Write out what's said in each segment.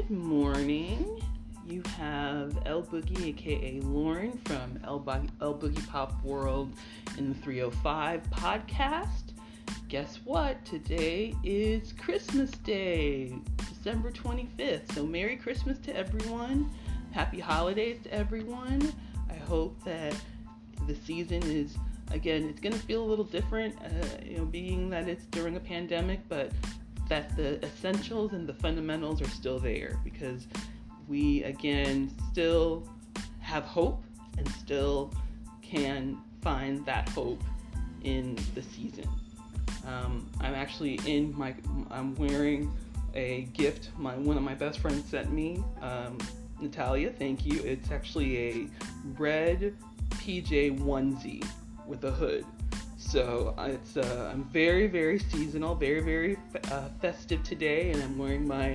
Good morning. You have El Boogie, aka Lauren from El Boogie Pop World in the 305 podcast. Guess what? Today is Christmas Day, December 25th. So Merry Christmas to everyone. Happy holidays to everyone. I hope that the season is, again, it's going to feel a little different, being that it's during a pandemic, but that the essentials and the fundamentals are still there, because we, again, still have hope and still can find that hope in the season. I'm actually I'm wearing a gift one of my best friends sent me, Natalia, thank you. It's actually a red PJ onesie with a hood. So it's I'm very, very seasonal, very, very festive today, and I'm wearing my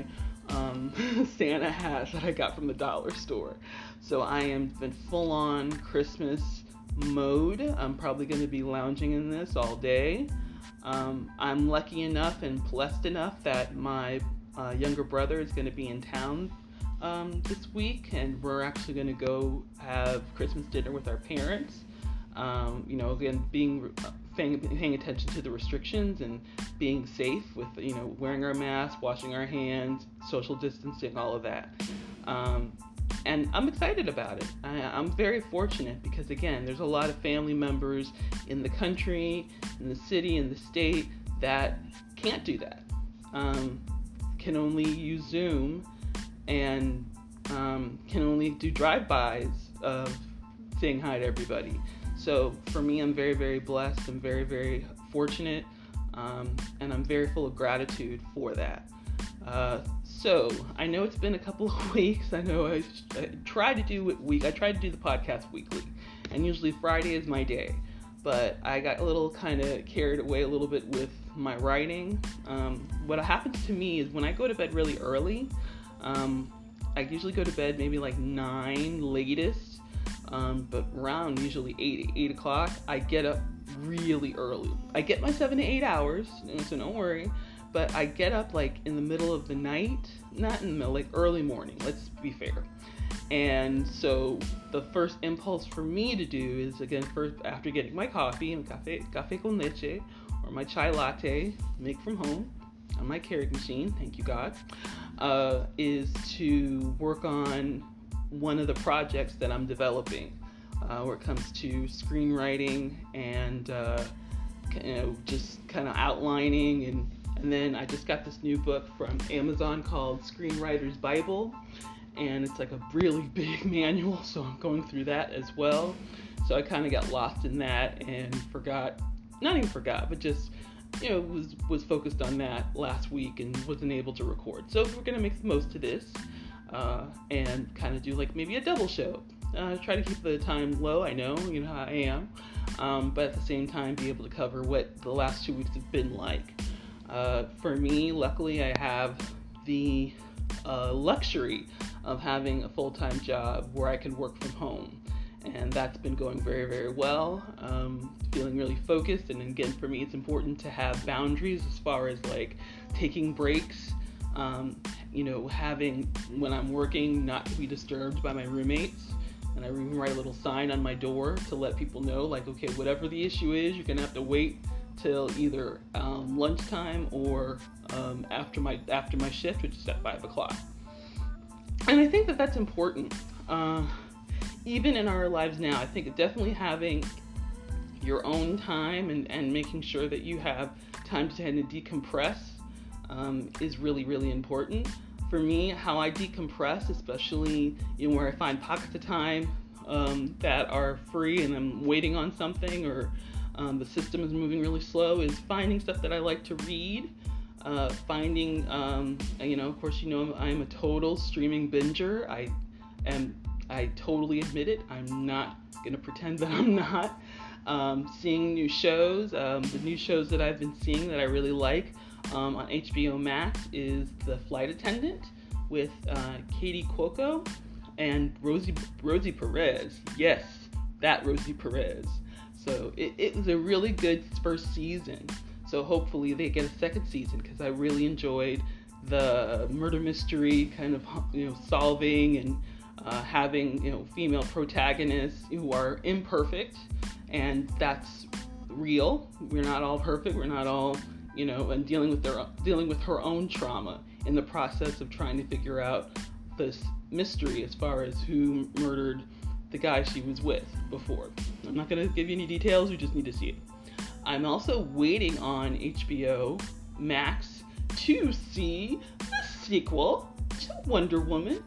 Santa hat that I got from the dollar store. So I am in full-on Christmas mode. I'm probably going to be lounging in this all day. I'm lucky enough and blessed enough that my younger brother is going to be in town this week, and we're actually going to go have Christmas dinner with our parents. Again, paying attention to the restrictions and being safe with, wearing our masks, washing our hands, social distancing, all of that. And I'm excited about it. I'm very fortunate because, again, there's a lot of family members in the country, in the city, in the state that can't do that. Can only use Zoom and can only do drive-bys of saying hi to everybody. So for me, I'm very, very blessed. I'm very, very fortunate, and I'm very full of gratitude for that. So I know it's been a couple of weeks. I know I try to do the podcast weekly, and usually Friday is my day. But I got a little kind of carried away a little bit with my writing. What happens to me is when I go to bed really early, I usually go to bed maybe like 9 latest. But around usually 8 o'clock, I get up really early. I get my 7 to 8 hours, so don't worry. But I get up like in the middle of the night, not in the middle, like early morning, let's be fair. And so the first impulse for me to do is, again, first after getting my coffee, and café con leche, or my chai latte, make from home, on my Keurig machine, thank you God, is to work on one of the projects that I'm developing, where it comes to screenwriting and just kind of outlining, and then I just got this new book from Amazon called Screenwriter's Bible, and it's like a really big manual, so I'm going through that as well. So I kind of got lost in that and but just was focused on that last week and wasn't able to record. So we're gonna make the most of this. And kind of do like maybe a double show. Try to keep the time low. I know, you know how I am. But at the same time, be able to cover what the last 2 weeks have been like. For me, luckily, I have the luxury of having a full-time job where I can work from home. And that's been going very, very well. Feeling really focused. And again, for me, it's important to have boundaries as far as like taking breaks. Having, when I'm working, not to be disturbed by my roommates. And I even write a little sign on my door to let people know, like, okay, whatever the issue is, you're going to have to wait till either lunchtime or after my shift, which is at 5 o'clock. And I think that that's important. Even in our lives now, I think definitely having your own time and making sure that you have time to kind of decompress is really, really important. For me, how I decompress, especially where I find pockets of time that are free and I'm waiting on something, or the system is moving really slow, is finding stuff that I like to read. Of course, I'm a total streaming binger. I totally admit it. I'm not going to pretend that I'm not. Seeing new shows. The new shows that I've been seeing that I really like on HBO Max is The Flight Attendant with Katie Cuoco and Rosie Perez. Yes, that Rosie Perez. So it was a really good first season. So hopefully they get a second season, because I really enjoyed the murder mystery kind of solving and having female protagonists who are imperfect, and that's real. We're not all perfect. We're not all and dealing with her own trauma in the process of trying to figure out this mystery as far as who murdered the guy she was with before. I'm not going to give you any details. You just need to see it. I'm also waiting on HBO Max to see the sequel to Wonder Woman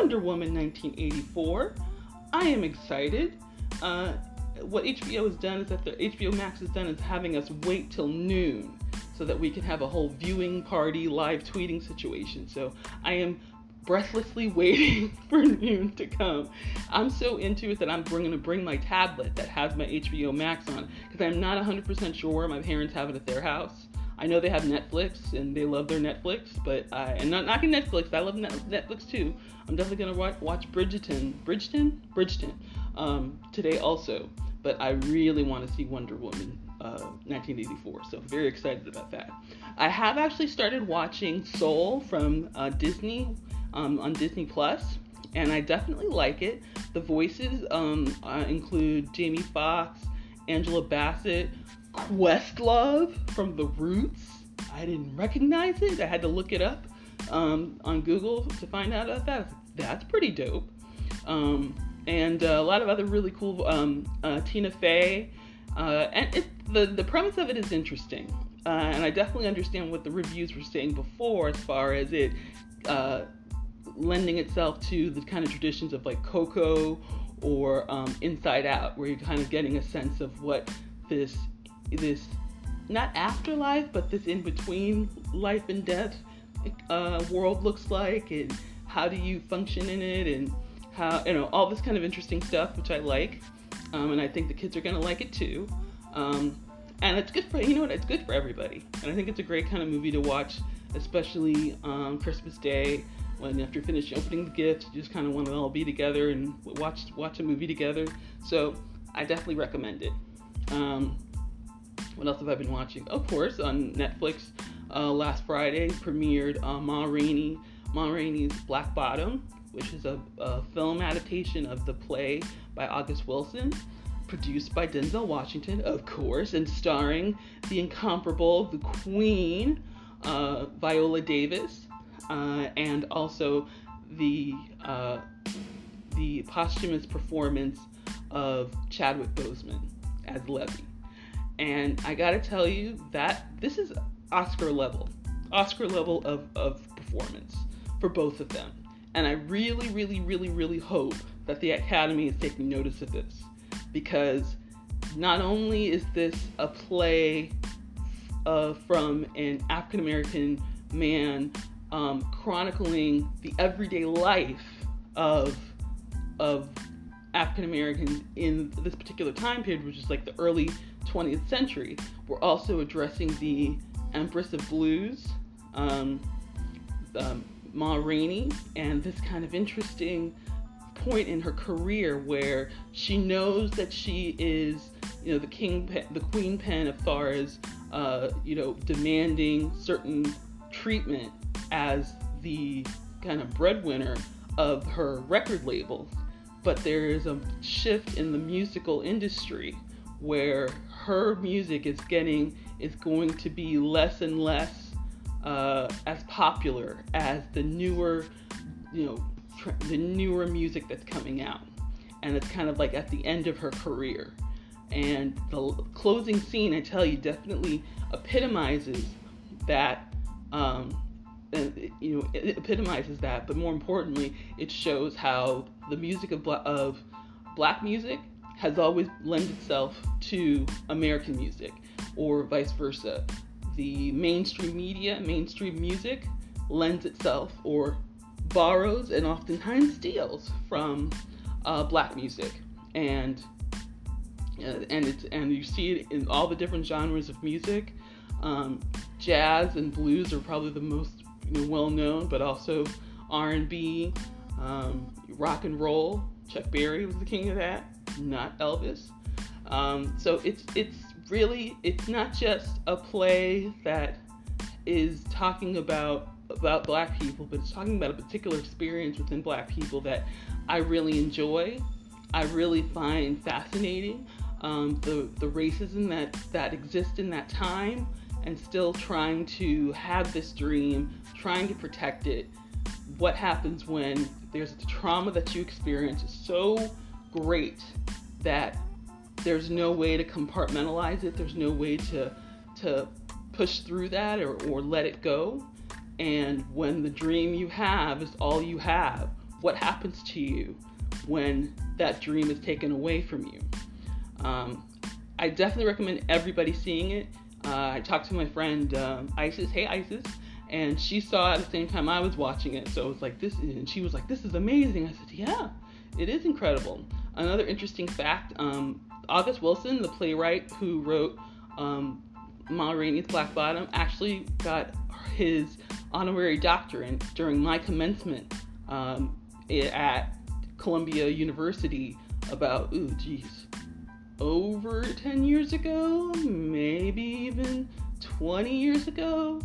1984. I am excited. What HBO has done is that the HBO Max has done is having us wait till noon so that we can have a whole viewing party, live tweeting situation. So I am breathlessly waiting for noon to come. I'm so into it that I'm going to bring my tablet that has my HBO Max on, because I'm not 100% sure my parents have it at their house. I know they have Netflix and they love their Netflix, but and not knocking Netflix, I love Netflix too. I'm definitely going to watch Bridgerton today also, but I really want to see Wonder Woman 1984, so very excited about that. I have actually started watching Soul from Disney on Disney Plus, and I definitely like it. The voices include Jamie Foxx, Angela Bassett, Questlove from The Roots. I didn't recognize it. I had to look it up on Google to find out about that. That's pretty dope. And a lot of other really cool Tina Fey. And the premise of it is interesting. And I definitely understand what the reviews were saying before as far as it lending itself to the kind of traditions of like Coco or Inside Out, where you're kind of getting a sense of what this not afterlife, but this in-between life and death world looks like, and how do you function in it, and how, all this kind of interesting stuff, which I like. And I think the kids are going to like it too. And it's good for, it's good for everybody. And I think it's a great kind of movie to watch, especially on Christmas Day, when after finishing opening the gifts, you just kind of want to all be together and watch a movie together. So I definitely recommend it. What else have I been watching? Of course, on Netflix, last Friday premiered Ma Rainey's Black Bottom, which is a film adaptation of the play by August Wilson, produced by Denzel Washington, of course, and starring the incomparable, the Queen, Viola Davis, and also the posthumous performance of Chadwick Boseman as Levy. And I gotta tell you that this is Oscar level of performance for both of them. And I really, really, really, really hope that the Academy is taking notice of this, because not only is this a play from an African-American man chronicling the everyday life of African-Americans in this particular time period, which is like the early 20th century, we're also addressing the Empress of Blues, Ma Rainey, and this kind of interesting point in her career where she knows that she is, the queen pen as far as, demanding certain treatment as the kind of breadwinner of her record label. But there is a shift in the musical industry where her music is going to be less and less as popular as the newer music that's coming out. And it's kind of like at the end of her career. And the closing scene, I tell you, definitely epitomizes that. It epitomizes that, but more importantly, it shows how the music of black music has always lent itself to American music, or vice versa. The mainstream media, mainstream music lends itself or borrows and oftentimes steals from black music, and you see it in all the different genres of music. Jazz and blues are probably the most well known, but also R&B, rock and roll. Chuck Berry was the king of that, not Elvis. So it's not just a play that is talking about about Black people, but it's talking about a particular experience within Black people that I really enjoy. I really find fascinating, the racism that exists in that time, and still trying to have this dream, trying to protect it. What happens when there's the trauma that you experience is so great that there's no way to compartmentalize it. There's no way to push through that or let it go. And when the dream you have is all you have, what happens to you when that dream is taken away from you? I definitely recommend everybody seeing it. I talked to my friend Isis. Hey, Isis. And she saw it at the same time I was watching it. So it was like, and she was like, this is amazing. I said, yeah, it is incredible. Another interesting fact, August Wilson, the playwright who wrote Ma Rainey's Black Bottom, actually got his honorary doctorate during my commencement at Columbia University about, over 10 years ago, maybe even 20 years ago,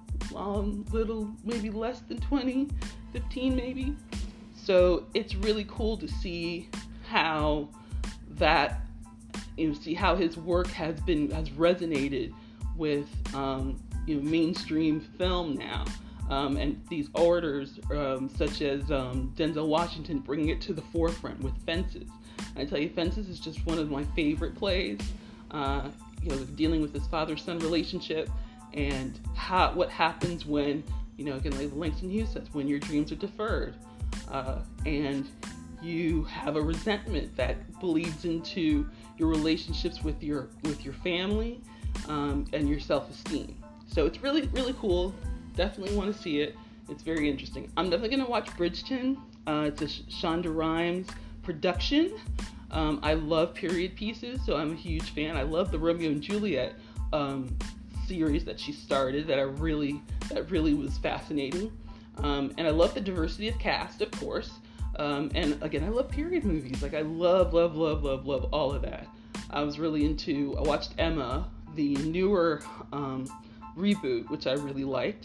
maybe less than 20, 15 maybe. So it's really cool to see how that, see how his work has resonated with, mainstream film now. And these orators, such as Denzel Washington, bringing it to the forefront with Fences. I tell you, Fences is just one of my favorite plays. Dealing with this father-son relationship and what happens when, again, like Langston Hughes says, when your dreams are deferred, and you have a resentment that bleeds into your relationships with your family, and your self-esteem. So it's really, really cool. Definitely want to see it. It's very interesting. I'm definitely going to watch Bridgerton. It's a Shonda Rhimes production. I love period pieces, so I'm a huge fan. I love the Romeo and Juliet series that she started that really was fascinating. And I love the diversity of cast, of course. And again, I love period movies. Like, I love all of that. I watched Emma, the newer reboot, which I really liked.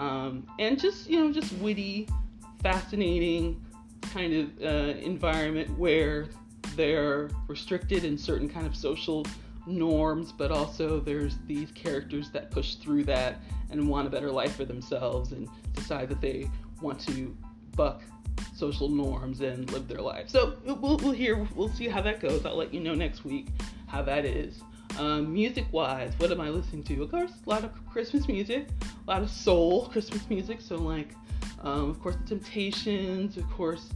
And just witty, fascinating kind of environment where they're restricted in certain kind of social norms, but also there's these characters that push through that and want a better life for themselves and decide that they want to buck social norms and live their life. So we'll see how that goes. I'll let you know next week how that is. Music-wise, what am I listening to? Of course, a lot of Christmas music, a lot of soul Christmas music. So like, of course, The Temptations, of course,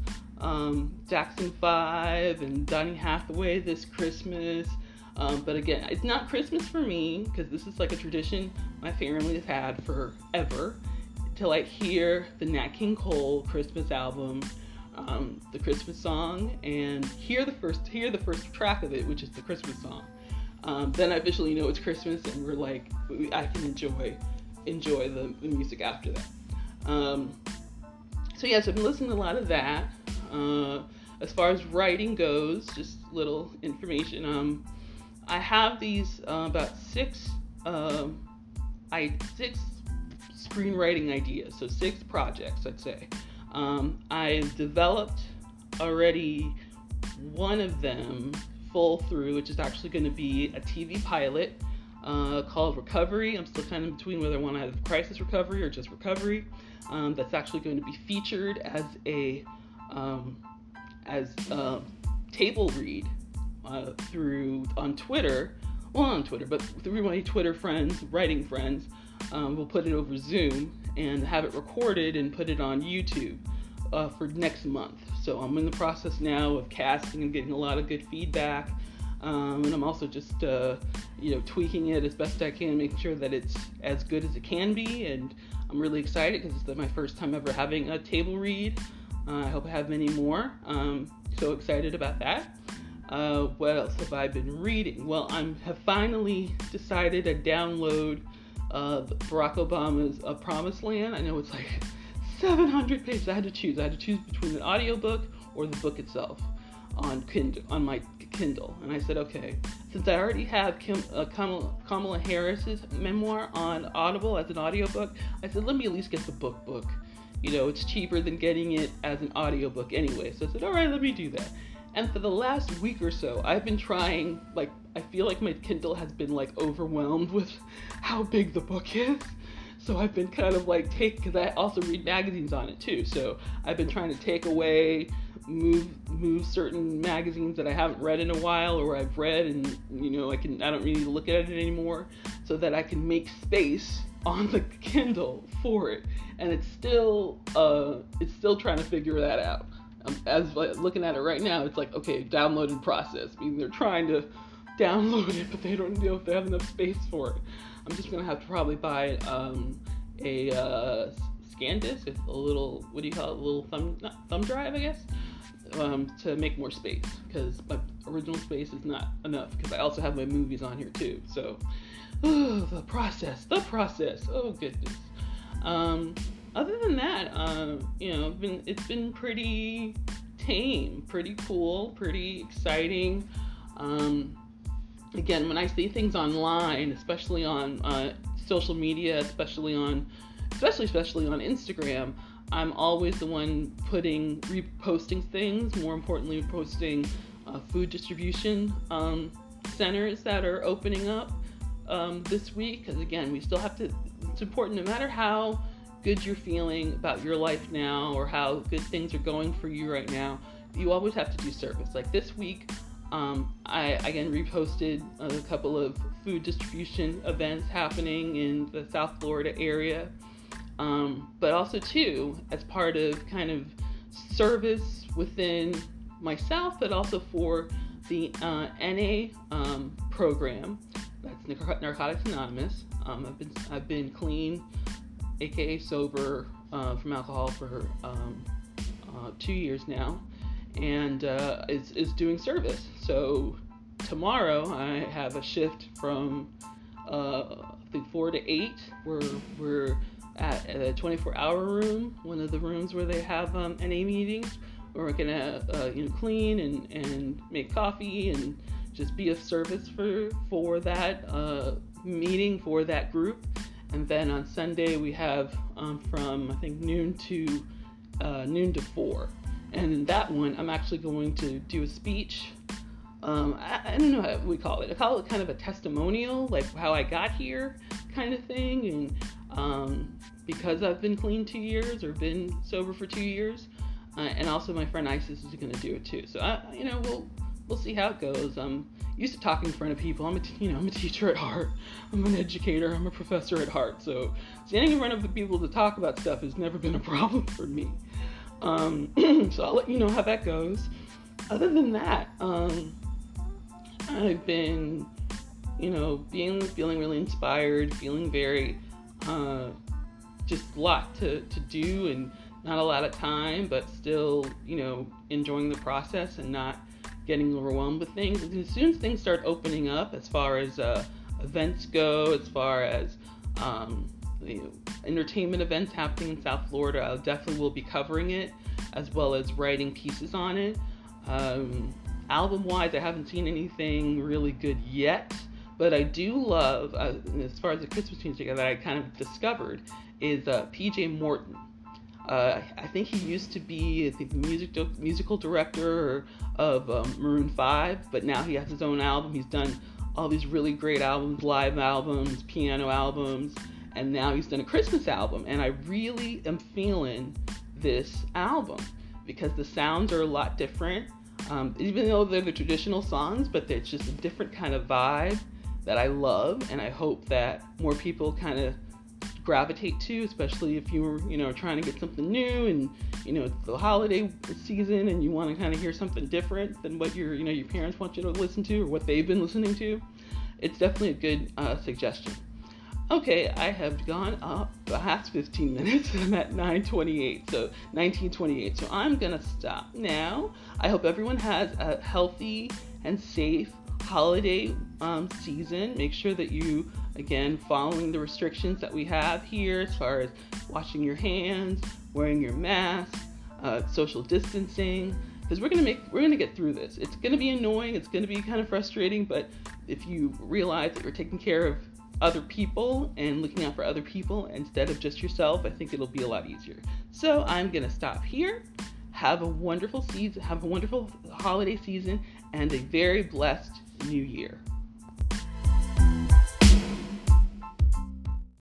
Jackson 5 and Donny Hathaway This Christmas. But again, it's not Christmas for me because this is like a tradition my family has had forever to like hear the Nat King Cole Christmas album, the Christmas song, and hear the first track of it, which is the Christmas song. Then I officially know it's Christmas, and I can enjoy the music after that. So I've been listening to a lot of that. As far as writing goes, just little information. I have these about six screenwriting ideas, so 6 projects, I'd say. I've developed already one of them full through, which is actually going to be a TV pilot called Recovery. I'm still kind of between whether I want to have Crisis Recovery or just Recovery. That's actually going to be featured as a table read on Twitter. Well, not on Twitter, but through my Twitter friends, writing friends. We'll put it over Zoom and have it recorded and put it on YouTube for next month. So I'm in the process now of casting and getting a lot of good feedback. And I'm also just, tweaking it as best I can, making sure that it's as good as it can be. And I'm really excited because it's my first time ever having a table read. I hope I have many more. So excited about that. What else have I been reading? Well, I have finally decided to download Barack Obama's Promised Land. I know it's like 700 pages. I had to choose between an audiobook or the book itself on Kindle, on my Kindle. And I said, okay, since I already have Kamala Harris's memoir on Audible as an audiobook, I said, let me at least get the book. It's cheaper than getting it as an audiobook anyway. So I said, all right, let me do that. And for the last week or so, I've been trying, I feel like my Kindle has been overwhelmed with how big the book is. So I've been kind of because I also read magazines on it too. So I've been trying to take away, move certain magazines that I haven't read in a while, or I've read and I don't really look at it anymore, so that I can make space on the Kindle for it. And it's still trying to figure that out. As looking at it right now, it's okay, download and process. They're trying to download it, but they don't know if they have enough space for it. I'm just gonna have to probably buy a scan disc, a little, what do you call it, a little thumb drive, I guess, to make more space, because my original space is not enough, because I also have my movies on here too. So, the process, oh goodness. Other than that, it's been pretty tame, pretty cool, pretty exciting. Again, when I see things online, especially on social media, especially on Instagram, I'm always the one reposting things. More importantly, posting food distribution centers that are opening up this week. Because again, we still have to. It's important, no matter how good you're feeling about your life now, or how good things are going for you right now, you always have to do service. This week, I again reposted a couple of food distribution events happening in the South Florida area, but also too as part of kind of service within myself, but also for the NA program. That's Narcotics Anonymous. I've been clean, aka sober, from alcohol for 2 years now, and is doing service. So tomorrow I have a shift from I think 4 to 8. We're at a 24-hour room, one of the rooms where they have NA meetings. We're gonna clean and make coffee and just be of service for that meeting, for that group. And then on Sunday we have from I think noon to 4. And in that one, I'm actually going to do a speech. I don't know what we call it. I call it kind of a testimonial, how I got here kind of thing. And because I've been clean 2 years, or been sober for 2 years, and also my friend Isis is going to do it too. So we'll see how it goes. I'm used to talking in front of people. I'm a teacher at heart. I'm an educator. I'm a professor at heart. So standing in front of the people to talk about stuff has never been a problem for me. So I'll let you know how that goes. Other than that, I've been, feeling really inspired, feeling very, just a lot to do, and not a lot of time, but still, enjoying the process and not getting overwhelmed with things. And as soon as things start opening up, as far as events go, as far as entertainment events happening in South Florida, I definitely will be covering it, as well as writing pieces on it. Album-wise, I haven't seen anything really good yet, but I do love, as far as the Christmas music that I kind of discovered, is PJ Morton. I think he used to be, the musical director of Maroon 5, but now he has his own album. He's done all these really great albums, live albums, piano albums, and now he's done a Christmas album. And I really am feeling this album because the sounds are a lot different, even though they're the traditional songs, but it's just a different kind of vibe that I love, and I hope that more people kind of gravitate to, especially if you were, trying to get something new, and it's the holiday season and you want to kind of hear something different than what your parents want you to listen to, or what they've been listening to. It's definitely a good suggestion. Okay, I have gone up past 15 minutes. I'm at 19:28, so I'm gonna stop now. I hope everyone has a healthy and safe holiday season. Make sure that you, again, following the restrictions that we have here as far as washing your hands, wearing your mask, social distancing, because we're gonna get through this. It's gonna be annoying. It's gonna be kind of frustrating, but if you realize that you're taking care of other people and looking out for other people instead of just yourself, I think it'll be a lot easier. So I'm gonna stop here. Have a wonderful season. Have a wonderful holiday season and a very blessed new year.